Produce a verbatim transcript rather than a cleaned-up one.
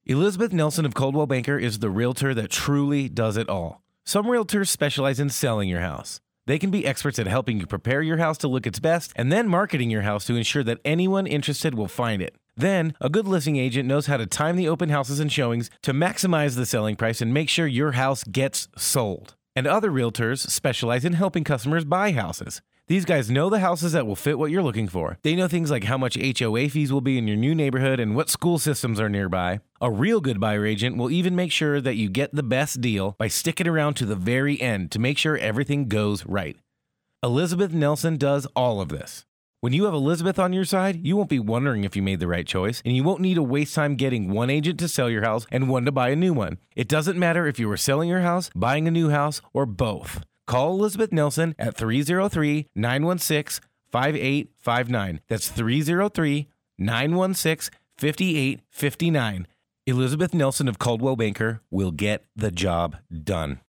Elizabeth Nelson of Coldwell Banker is the realtor that truly does it all. Some realtors specialize in selling your house. They can be experts at helping you prepare your house to look its best and then marketing your house to ensure that anyone interested will find it. Then, a good listing agent knows how to time the open houses and showings to maximize the selling price and make sure your house gets sold. And other realtors specialize in helping customers buy houses. These guys know the houses that will fit what you're looking for. They know things like how much H O A fees will be in your new neighborhood and what school systems are nearby. A real good buyer agent will even make sure that you get the best deal by sticking around to the very end to make sure everything goes right. Elizabeth Nelson does all of this. When you have Elizabeth on your side, you won't be wondering if you made the right choice, and you won't need to waste time getting one agent to sell your house and one to buy a new one. It doesn't matter if you are selling your house, buying a new house, or both. Call Elizabeth Nelson at three oh three, nine one six, five eight five nine. That's three oh three, nine one six, five eight five nine. Elizabeth Nelson of Coldwell Banker will get the job done.